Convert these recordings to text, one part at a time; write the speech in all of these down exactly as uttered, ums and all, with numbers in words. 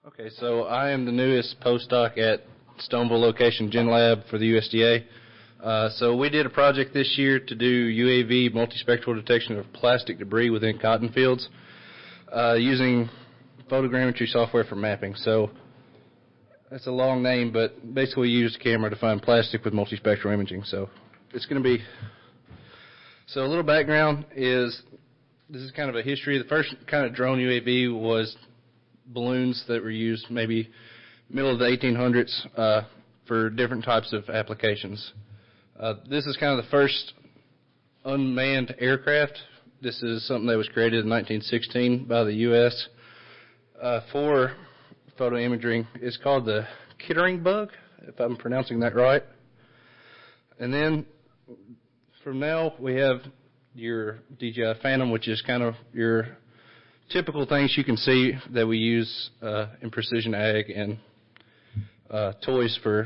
Okay, so I am the newest postdoc at Stoneville location Gen Lab for the U S D A. Uh, so we did a project this year to do U A V multispectral detection of plastic debris within cotton fields uh, using photogrammetry software for mapping. So that's a long name, but basically we used a camera to find plastic with multispectral imaging. So it's going to be, so a little background is, this is kind of a history. The first kind of drone U A V was balloons that were used maybe middle of the eighteen hundreds uh, for different types of applications. Uh, this is kind of the first unmanned aircraft. This is something that was created in nineteen sixteen by the U S uh, for photo imaging. It's called the Kittering bug, if I'm pronouncing that right. And then from now we have your D J I Phantom, which is kind of your typical things you can see that we use uh, in precision ag and uh, toys for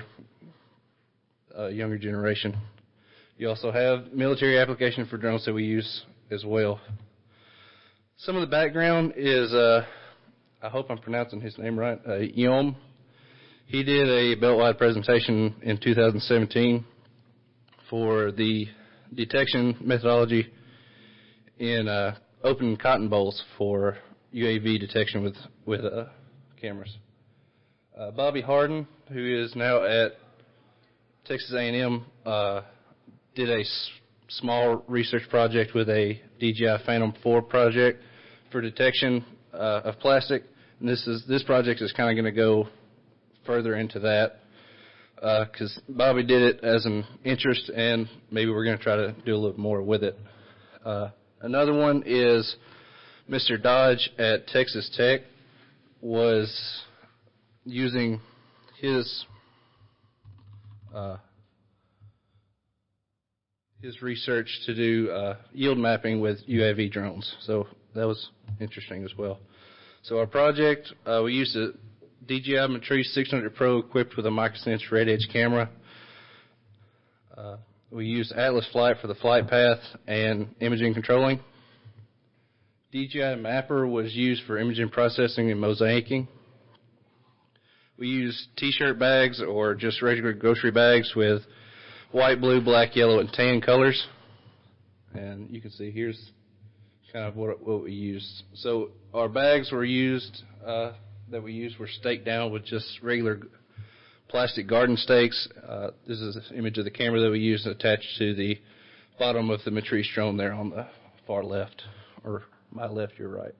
a younger generation. You also have military application for drones that we use as well. Some of the background is, uh, I hope I'm pronouncing his name right, uh, Yom. He did a belt-wide presentation in two thousand seventeen for the detection methodology in uh, open cotton bolls for U A V detection with, with uh, cameras. Uh, Bobby Harden, who is now at Texas A and M, uh, did a s small research project with a D J I Phantom four project for detection uh, of plastic. And this is this project is kind of going to go further into that because uh, Bobby did it as an interest, and maybe we're going to try to do a little more with it. Uh, Another one is Mister Dodge at Texas Tech was using his uh, his research to do uh, yield mapping with U A V drones. So that was interesting as well. So our project, uh, we used a D J I Matrice six hundred Pro equipped with a microsense red edge camera. Uh, We used Atlas Flight for the flight path and imaging controlling. D J I Mapper was used for imaging processing and mosaicing. We used T-shirt bags or just regular grocery bags with white, blue, black, yellow, and tan colors. And you can see here's kind of what, what we used. So our bags were used, uh, that we used were staked down with just regular plastic garden stakes. Uh, this is an image of the camera that we used attached to the bottom of the Matrice drone there on the far left, or my left, your right.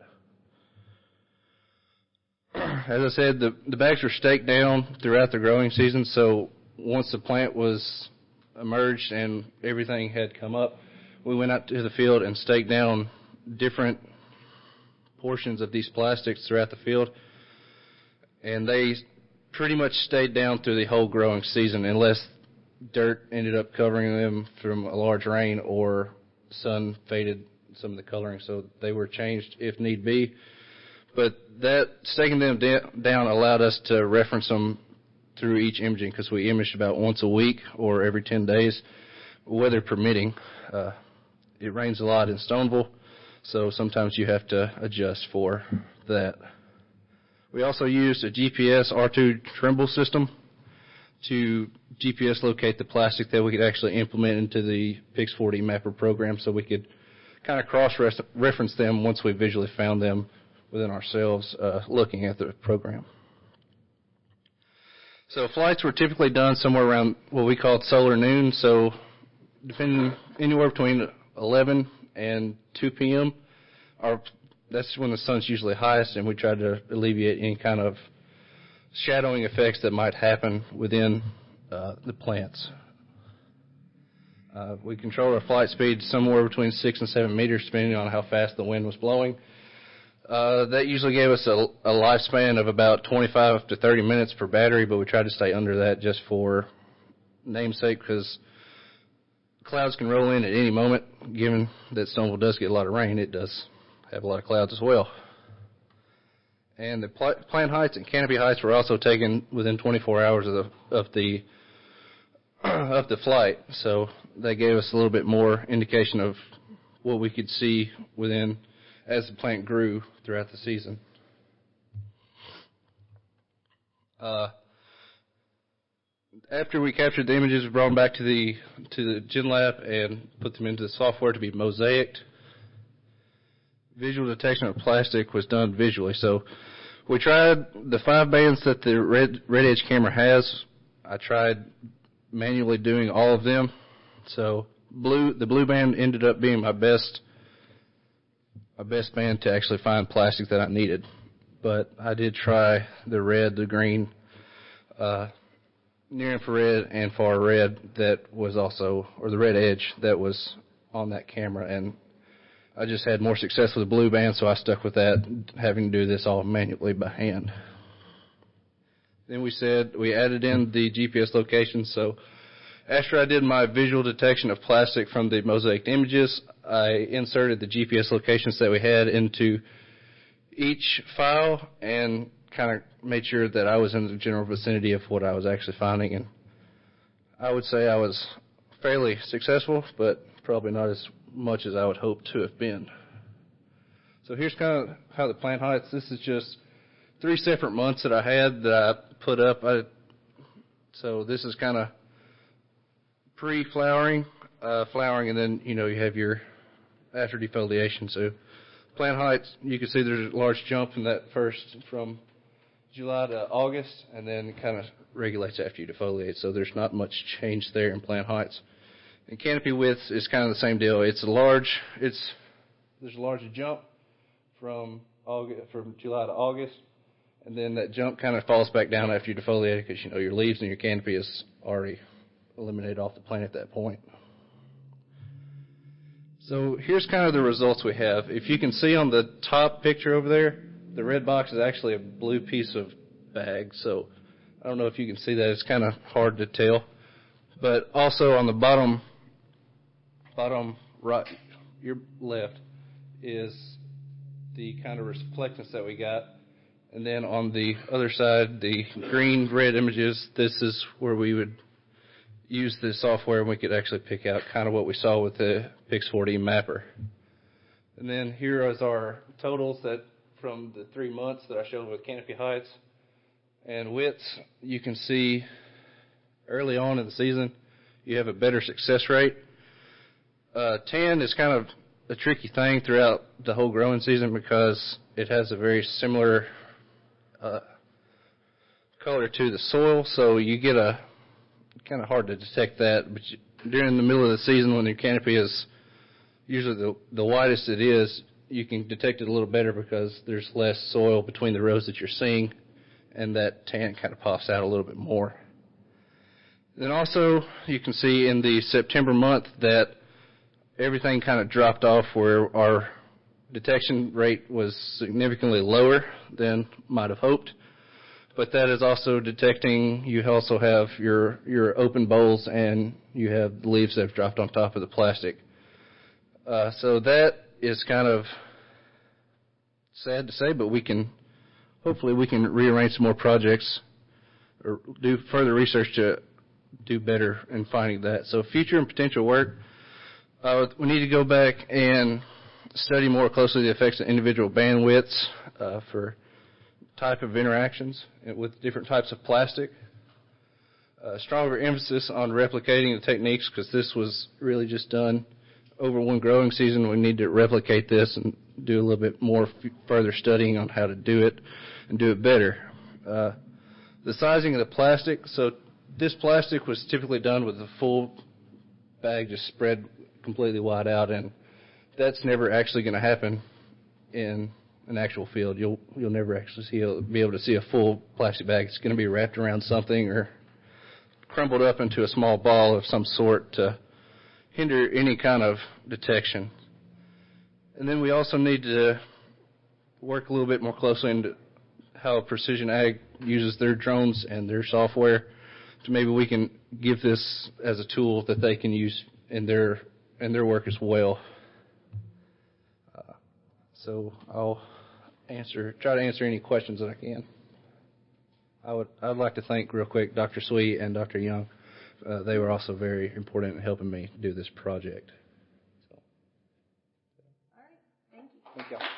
As I said, the, the bags were staked down throughout the growing season, so once the plant was emerged and everything had come up, we went out to the field and staked down different portions of these plastics throughout the field, and they pretty much stayed down through the whole growing season unless dirt ended up covering them from a large rain or sun faded some of the coloring, so they were changed if need be. But that staking them down allowed us to reference them through each imaging because we imaged about once a week or every ten days, weather permitting. Uh, it rains a lot in Stoneville, so sometimes you have to adjust for that. We also used a G P S R two Trimble system to G P S locate the plastic that we could actually implement into the P I X four D Mapper program so we could kind of cross-reference them once we visually found them within ourselves uh, looking at the program. So flights were typically done somewhere around what we called solar noon, so depending anywhere between eleven and two P M Our That's when the sun's usually highest, and we try to alleviate any kind of shadowing effects that might happen within uh, the plants. Uh, we control our flight speed somewhere between six and seven meters, depending on how fast the wind was blowing. Uh, that usually gave us a, a lifespan of about twenty-five to thirty minutes per battery, but we try to stay under that just for namesake, because clouds can roll in at any moment. Given that Stoneville does get a lot of rain, it does have a lot of clouds as well. And the pl plant heights and canopy heights were also taken within twenty-four hours of the of the of the flight, so that gave us a little bit more indication of what we could see within as the plant grew throughout the season. Uh, after we captured the images, we brought them back to the to the GenLab and put them into the software to be mosaicked. Visual detection of plastic was done visually. So we tried the five bands that the Red, Red Edge camera has. I tried manually doing all of them. So blue, the blue band ended up being my best, my best band to actually find plastic that I needed. But I did try the red, the green, uh, near infrared and far red that was also, or the Red Edge that was on that camera, and I just had more success with the blue band, so I stuck with that, having to do this all manually by hand. Then we said we added in the G P S location. So after I did my visual detection of plastic from the mosaic images, I inserted the G P S locations that we had into each file and kind of made sure that I was in the general vicinity of what I was actually finding. And I would say I was fairly successful, but probably not as much as I would hope to have been. So here's kind of how the plant heights. This is just three separate months that I had that I put up. I, so this is kind of pre-flowering, uh, flowering, and then, you know, you have your after defoliation. So plant heights, you can see there's a large jump in that first from July to August, and then it kind of regulates after you defoliate. So there's not much change there in plant heights. And canopy width is kind of the same deal. It's a large, it's, there's a larger jump from August, from July to August, and then that jump kind of falls back down after you defoliate it because, you know, your leaves and your canopy is already eliminated off the plant at that point. So here's kind of the results we have. If you can see on the top picture over there, the red box is actually a blue piece of bag. So I don't know if you can see that. It's kind of hard to tell. But also on the bottom, bottom right, your left, is the kind of reflectance that we got. And then on the other side, the green, red images, this is where we would use the software and we could actually pick out kind of what we saw with the Pix four D mapper. And then here is our totals that from the three months that I showed with canopy heights and widths. You can see early on in the season you have a better success rate. Uh, tan is kind of a tricky thing throughout the whole growing season because it has a very similar uh, color to the soil, so you get a kind of hard to detect that. But you, during the middle of the season, when your canopy is usually the, the widest it is, you can detect it a little better because there's less soil between the rows that you're seeing, and that tan kind of pops out a little bit more. Then also, you can see in the September month that everything kind of dropped off where our detection rate was significantly lower than might have hoped. But that is also detecting, you also have your, your open bowls and you have the leaves that have dropped on top of the plastic. Uh, so that is kind of sad to say, but we can, hopefully we can rearrange some more projects or do further research to do better in finding that. So future and potential work, uh, we need to go back and study more closely the effects of individual bandwidths uh, for type of interactions with different types of plastic. Uh, stronger emphasis on replicating the techniques because this was really just done over one growing season. We need to replicate this and do a little bit more f- further studying on how to do it and do it better. Uh, the sizing of the plastic. So this plastic was typically done with a full bag just spread completely wide out, and that's never actually going to happen in an actual field. You'll you'll never actually see a, be able to see a full plastic bag. It's going to be wrapped around something or crumpled up into a small ball of some sort to hinder any kind of detection. And then we also need to work a little bit more closely into how Precision Ag uses their drones and their software to maybe we can give this as a tool that they can use in their in their work as well. Uh, so I'll answer, try to answer any questions that I can. I would I'd like to thank real quick Doctor Sweet and Doctor Young. Uh, they were also very important in helping me do this project. So. All right, thank you. Thank you.